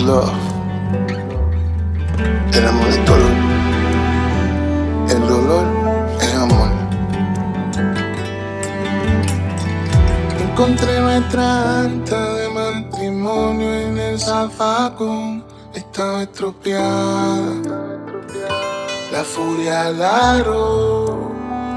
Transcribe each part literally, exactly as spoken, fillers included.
love. El amor es dolor. El dolor es amor. Encontré nuestra acta de matrimonio en el zafacón. Estaba estropeada. La furia ladró.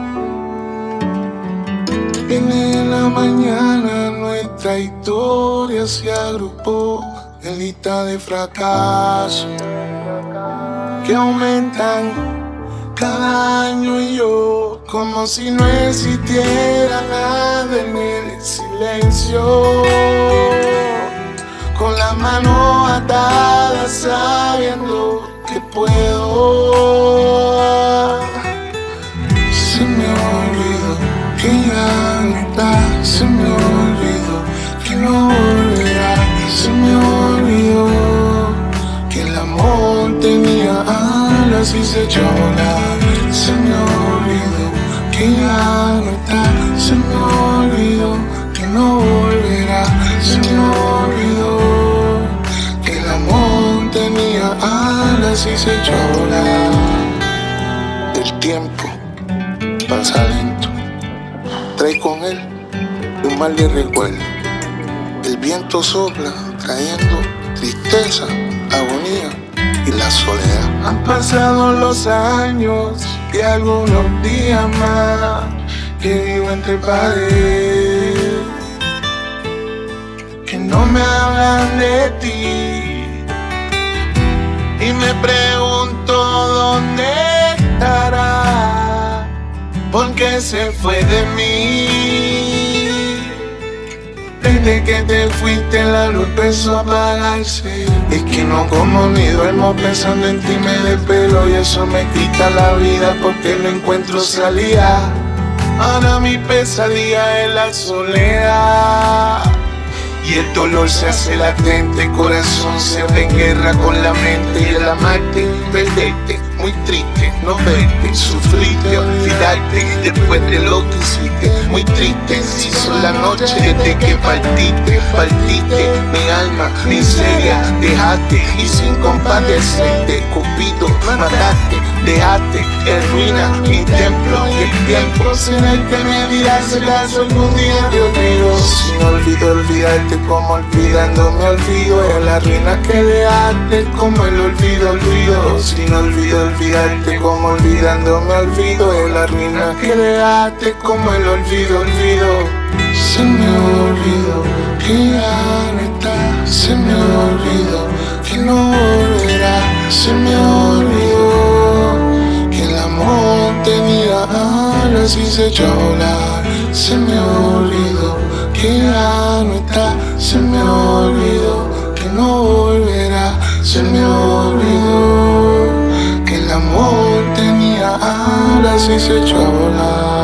Viene en la mañana, nuestra historia se agrupó en lista de fracasos que aumentan cada año, y yo como si no existiera nada en el silencio, con las manos atadas sabiendo que puedo. Se me olvidó que ya no está, se me olvidó que no volverá, se me olvidó que el amor tenía alas y se echó a volar. Se me olvidó que ya no está, se me olvidó que no volverá, se me olvidó que el amor tenía alas y se echó a volar. El tiempo pasa lento, trae con él un mal de recuerdo. El viento sopla trayendo tristeza, agonía y la soledad. Han pasado los años y algunos días más que vivo entre paredes, que no me hablan de ti, y me pregunto dónde estará, porque se fue de mí. Desde que te fuiste la luz empezó a apagarse. Es que no como ni duermo pensando en ti, me despelo y eso me quita la vida porque no encuentro salida. Ahora mi pesadilla es la soledad y el dolor se hace latente, el corazón se ve en guerra con la mente, y el amarte, perderte, muy triste, no verte, sufrirte, olvidarte, después de lo que hiciste, muy triste, si son la noche desde que partiste, partiste, mi alma, miseria, dejaste, y sin compadecerte, Cupido, mataste, dejaste, en ruina, mi templo, y el tiempo será el que me dirá si acaso algún día te olvido. Si no olvido olvidarte como olvidando me olvido, en la ruina que dejaste como el olvido olvido. Si no olvido olvidarte como olvidando me olvido, en la ruina que dejaste como el olvido olvido. Se me olvidó que ya no está, se me olvidó que no volverá, se me olvidó que el amor tenía alas y se echó a volar. Se me olvidó que ya no está, se me olvidó que no volverá, se me olvidó que el amor tenía alas y se echó a volar.